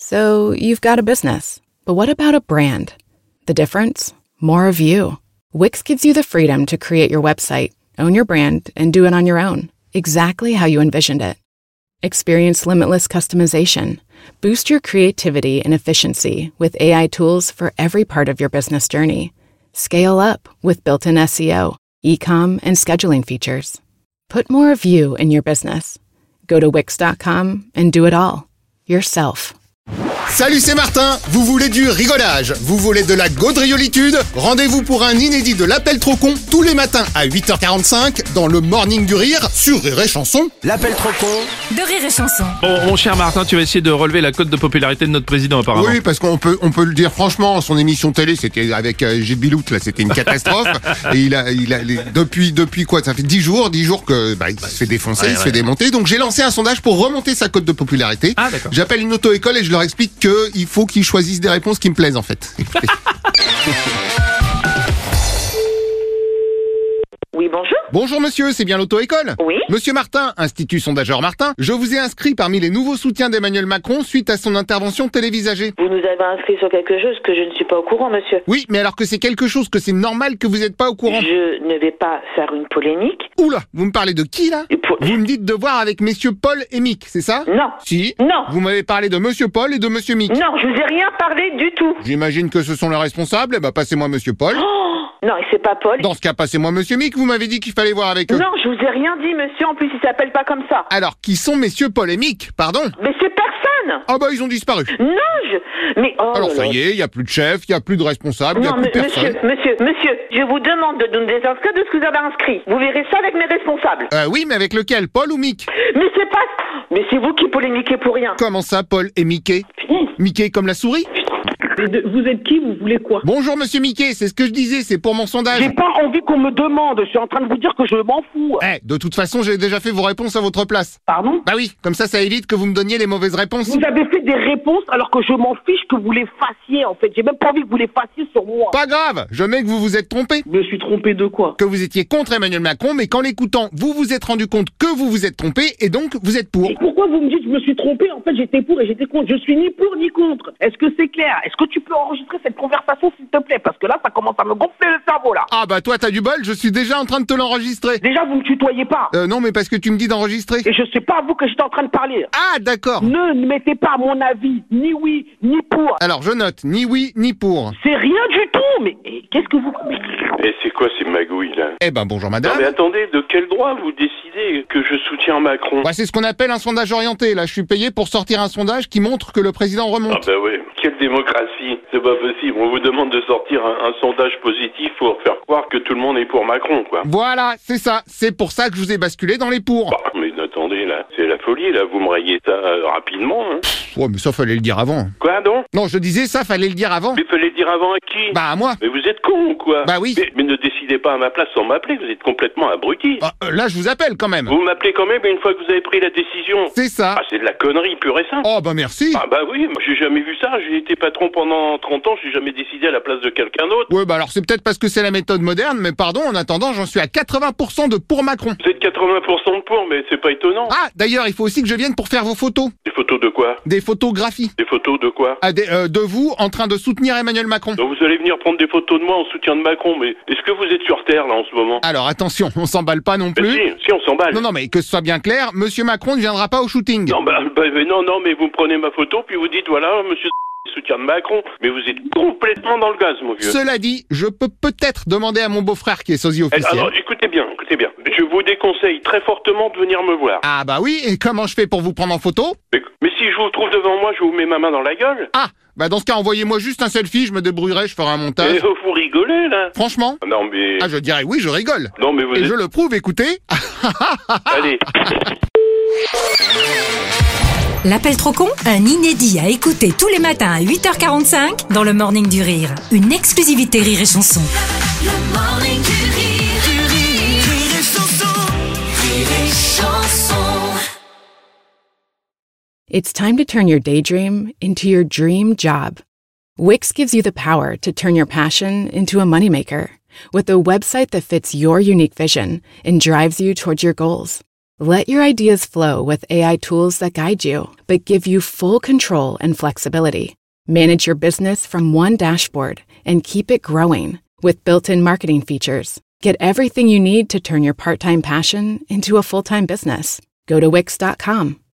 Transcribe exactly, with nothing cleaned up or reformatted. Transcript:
So you've got a business, but what about a brand? The difference? More of you. Wix gives you the freedom to create your website, own your brand, and do it on your own, exactly how you envisioned it. Experience limitless customization. Boost your creativity and efficiency with A I tools for every part of your business journey. Scale up with built-in S E O, e-com, and scheduling features. Put more of you in your business. Go to wix dot com and do it all. Yourself. Salut, c'est Martin. Vous voulez du rigolage? Vous voulez de la gaudriolitude? Rendez-vous pour un inédit de l'Appel trop con tous les matins à huit heures quarante-cinq dans le Morning du Rire sur Rire et Chanson. L'Appel trop con de Rire et Chanson. Bon, mon cher Martin, tu vas essayer de relever la cote de popularité de notre président apparemment. Oui, parce qu'on peut, on peut le dire franchement, son émission télé, c'était avec euh, Gilles Bilout, là, c'était une catastrophe. Et il a, il a, les, depuis, depuis quoi? Ça fait dix jours, dix jours que, bah, il se fait défoncer, ouais, il se ouais. fait démonter. Donc j'ai lancé un sondage pour remonter sa cote de popularité. Ah, d'accord. J'appelle une auto-école et je leur explique qu'il faut qu'ils choisissent des réponses qui me plaisent en fait. Écoutez. Oui, bonjour. Bonjour monsieur, c'est bien l'auto-école? Oui. Monsieur Martin, Institut Sondageur Martin, je vous ai inscrit parmi les nouveaux soutiens d'Emmanuel Macron suite à son intervention télévisagée. Vous nous avez inscrit sur quelque chose que je ne suis pas au courant, monsieur. Oui, mais alors que c'est quelque chose que c'est normal que vous n'êtes pas au courant. Je ne vais pas faire une polémique. Oula, vous me parlez de qui là? Pour... Vous me dites de voir avec messieurs Paul et Mick, c'est ça? Non. Si. Non. Vous m'avez parlé de monsieur Paul et de monsieur Mick. Non, je vous ai rien parlé du tout. J'imagine que ce sont les responsables, eh ben passez-moi monsieur Paul. Oh non, et c'est pas Paul. Dans ce cas, passez-moi monsieur Mick, vous m'avez dit qu'il fallait voir avec eux. Non, je vous ai rien dit, monsieur, en plus ils s'appellent pas comme ça. Alors, qui sont messieurs Paul et Mick, pardon? Mais c'est personne. Ah bah ils ont disparu. Non, je... Mais oh Alors ça là. y est, il n'y a plus de chef, il n'y a plus de responsable, il n'y a Non, plus mais personne. monsieur, monsieur, monsieur, je vous demande de nous désinscrire de ce que vous avez inscrit. Vous verrez ça avec mes responsables. Euh, oui, mais avec lequel? Paul ou Mick? Mais c'est pas... Mais c'est vous qui polémiquez pour rien. Comment ça, Paul et Mickey? Putain. Mickey comme la souris? Mais de- vous êtes qui? Vous voulez quoi? Bonjour monsieur Mickey, c'est ce que je disais, c'est pour mon sondage. J'ai pas envie qu'on me demande, je suis en train de vous dire que je m'en fous. Eh, de toute façon, j'ai déjà fait vos réponses à votre place. Pardon? Bah oui, comme ça, ça évite que vous me donniez les mauvaises réponses. Vous avez fait des réponses alors que je m'en fiche que vous les fassiez en fait. J'ai même pas envie que vous les fassiez sur moi. Pas grave, je mets que vous vous êtes trompé. Je me suis trompé de quoi? Que vous étiez contre Emmanuel Macron, mais qu'en l'écoutant, vous vous êtes rendu compte que vous vous êtes trompé, et donc vous êtes pour. Et pourquoi vous me dites que je me suis trompé? En fait, j'étais pour et j'étais contre. Je suis ni pour ni contre. Est-ce que c'est clair? Est-ce que tu peux enregistrer cette conversation s'il te plaît? Parce que là, ça commence à me gonfler le cerveau là. Ah bah toi, t'as du bol, je suis déjà en train de te l'enregistrer. Déjà, vous me tutoyez pas. Euh, non, mais parce que tu me dis d'enregistrer. Et je sais pas à vous que j'étais en train de parler. Ah, d'accord. Ne mettez pas mon avis, ni oui, ni pour. Alors, je note, ni oui, ni pour. C'est rien du tout, mais eh, qu'est-ce que vous... Mais... Et c'est quoi ces magouilles là? Eh ben, bonjour madame. Non mais attendez, de quel droit vous décidez que je soutiens Macron? Bah, c'est ce qu'on appelle un sondage orienté, là. Je suis payé pour sortir un sondage qui montre que le président Ah remonte. bah ouais, quelle démocratie, c'est pas possible. On vous demande de sortir un, un sondage positif pour faire croire que tout le monde est pour Macron, quoi. Voilà, c'est ça. C'est pour ça que je vous ai basculé dans les pour. Bah, mais attendez là, c'est la folie là, vous me rayez ça euh, rapidement, hein. Ouais, mais ça, fallait le dire avant. Quoi donc? Non, je disais ça, fallait le dire avant. Mais fallait le dire avant à qui? Bah, à moi. Mais vous êtes con ou quoi? Bah oui. Mais, mais ne décidez pas à ma place sans m'appeler, vous êtes complètement abruti. Bah, euh, là, je vous appelle quand même. Vous m'appelez quand même une fois que vous avez pris la décision. C'est ça. Ah, c'est de la connerie pure et simple. Oh, bah merci. Ah bah oui, moi j'ai jamais vu ça, j'ai été patron pendant trente ans, j'ai jamais décidé à la place de quelqu'un d'autre. Ouais, bah alors c'est peut-être parce que c'est la méthode moderne, mais pardon, en attendant, j'en suis à quatre-vingts pour cent de pour Macron. Vous êtes quatre-vingts pour cent de pour, mais c'est pas étonnant. Ah, d'ailleurs, il faut aussi que je vienne pour faire vos photos. Des photos de quoi? Des photographies. Des photos de quoi? Ah, des, euh, de vous en train de soutenir Emmanuel Macron. Donc vous allez venir prendre des photos de moi en soutien de Macron, mais est-ce que vous êtes sur Terre là en ce moment? Alors attention, on s'emballe pas non Mais plus. si, si on s'emballe. Non, non, mais que ce soit bien clair, Monsieur Macron ne viendra pas au shooting. Non, bah, bah, mais non, non, mais vous me prenez ma photo, puis vous dites, voilà, monsieur soutien de Macron, mais vous êtes complètement dans le gaz, mon vieux. Cela dit, je peux peut-être demander à mon beau-frère qui est sosie Eh, officiel. alors, écoutez bien, écoutez bien. Je vous déconseille très fortement de venir me voir. Ah bah oui, et comment je fais pour vous prendre en photo? Mais, mais si je vous trouve devant moi, je vous mets ma main dans la gueule. Ah, bah dans ce cas, envoyez-moi juste un selfie, je me débrouillerai, je ferai un montage. Mais vous rigolez, là? Franchement? Non, mais... Ah, je dirais oui, je rigole. Non, mais vous Et êtes... je le prouve, écoutez. Allez. L'appel trop con, un inédit à écouter tous les matins à huit heures quarante-cinq dans le Morning du Rire. Une exclusivité Rire et Chanson. Le Morning du Rire, du rire, Rire et Chanson, Rire et Chanson. It's time to turn your daydream into your dream job. Wix gives you the power to turn your passion into a moneymaker with a website that fits your unique vision and drives you towards your goals. Let your ideas flow with A I tools that guide you, but give you full control and flexibility. Manage your business from one dashboard and keep it growing with built-in marketing features. Get everything you need to turn your part-time passion into a full-time business. Go to Wix dot com.